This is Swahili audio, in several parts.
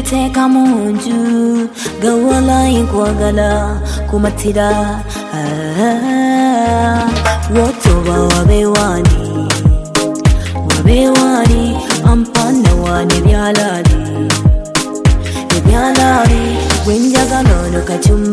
nenjiteeka munju gawala inkwagala kumatira wotoba wabewani ampana wane byalali wenjagala no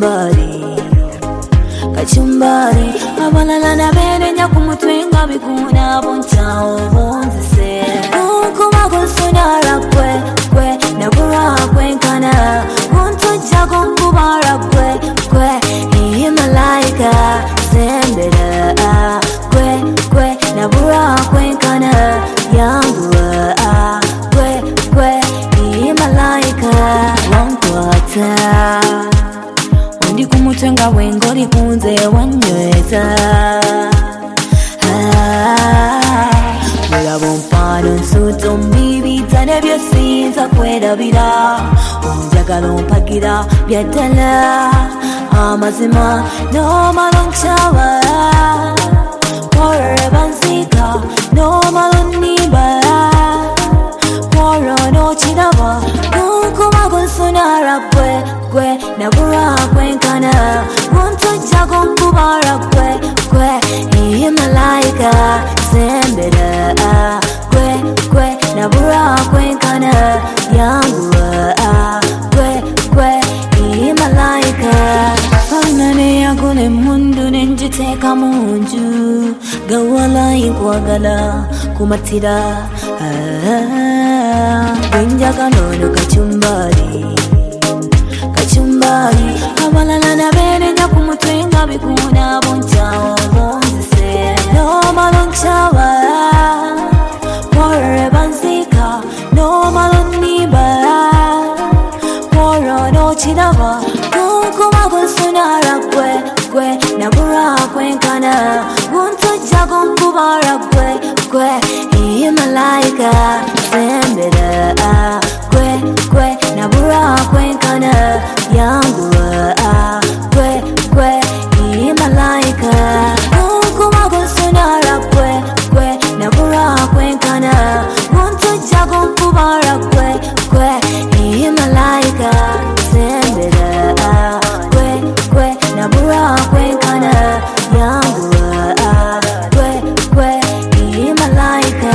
kachumbari abalala nabenenya kumutwe nga bikuna bonchawo bonzise kuba kusonara kwe nabura kwenkana kuntojja kunkubara kwe iye malaika sembera kwe nabura kwenkana yanguwa kwe iye malaika wankwata ndi kumutwe nga wengoli kunze wanyweza mulaba ompaano nsuuto mbibita nebyo siyinza kwerabira onjagala ompagira byaddala amazima n'omala onkyaba olwo banzika n'omala onnimba olwo n'okiraba kunkuba kunsonara kwe nabura kwenkana kuntojja kunkubara kwe iye malaika sembera kwe nabura kwenkana yanguwa kwe iye malaika fanane yagule mundu nenjiteeka munju gawala inkwagala kumatira wenjagala no kachumbari abalala nabenenya kumutwe nga bikuna bonchawo bonzise nomala onkyaba olwo banzika nomala onnimba olwo n'okiraba kunkuba kunsonara kwe nabura kwenkana kuntojja kunkubara kwe iye malaika sembera kwe nabura kwenkana yanguwa kwe iye malaika kunkuba kunsonara kwe nabura kwenkana kuntojja kunkubara kwe iye malaika sembera kwe nabura kwenkana yanguwa kwe iye malaika.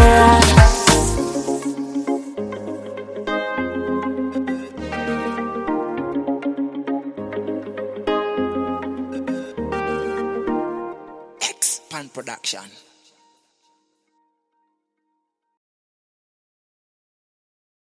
Pan Production.